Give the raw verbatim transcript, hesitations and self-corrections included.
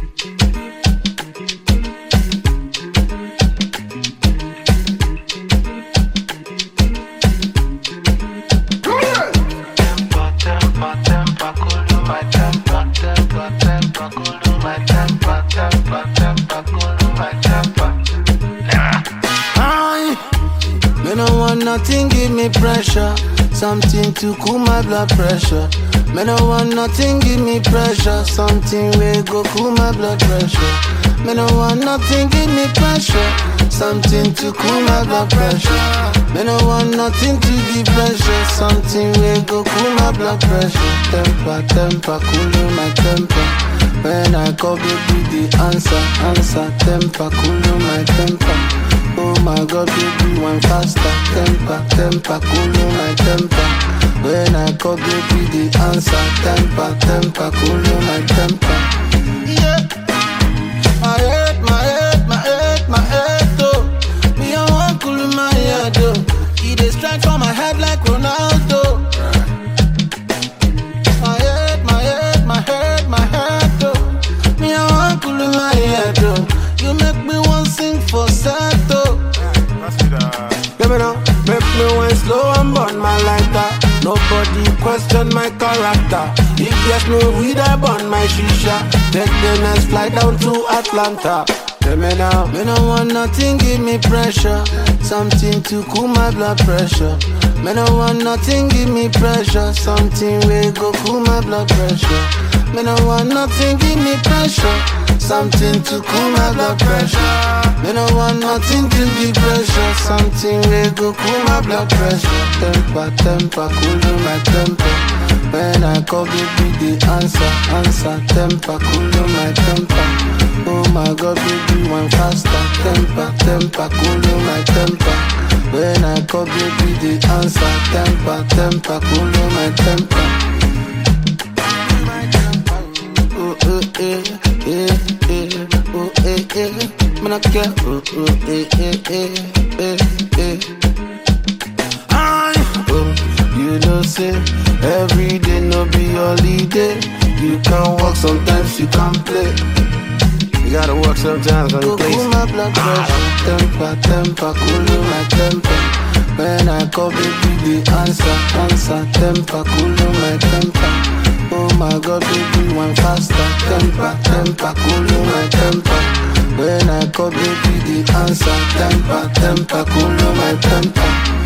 Nothing give me pressure, something to cool my blood pressure. Me no want nothing give me pressure, something will go cool my blood pressure. Me no want nothing give me pressure, something to cool my blood pressure. Me no want nothing to give pressure, something will go cool my blood pressure. Temper, temper, cool my temper. When I call baby the answer, answer. Temper, cool my temper. Oh my God, baby, one faster. Temper, temper, cool my temper. When I call baby the answer. Temper, temper, cool my temper. Yeah. My head, my head, my head, my head, oh. Me I want cool my head, oh. He dey strike from my head like Ronaldo. My head, my head, my head, my head, oh. Me I want cool my head, oh. You make me want sing for Sato. Let me know, make me wine slow and burn my lighter. Nobody question my character. If there's no weed, I burn my shisha. Take the next flight down to Atlanta. Let me know, me no want nothing, give me pressure. Something to cool my blood pressure. Me no want nothing, give me pressure. Something will go cool my blood pressure. Me no want nothing, give me pressure. Something to cool my blood pressure. Me no want nothing to give pressure. Something will go cool my blood pressure. Temper, temper, cool my temper. When I call baby the answer, answer. Temper, cool my temper. Oh my God, baby, one faster. Temper, temper, cool my temper. When I call baby the answer. Temper, temper, cool my temper. Oh, oh, eh, eh, eh, oh, eh, eh. Man, I care. Oh, oh, eh, eh, eh, eh, eh. I, oh, you know, say every day no be holiday. You can walk sometimes, you can play. You gotta work sometimes on the place. Cool my blood pressure, temper, temper, cool my temper. When I call baby the answer, answer. Temper, cool my temper. Oh my God, baby, one faster. Temper, temper, cool my temper. When I call baby the answer. Temper, temper, cool my temper.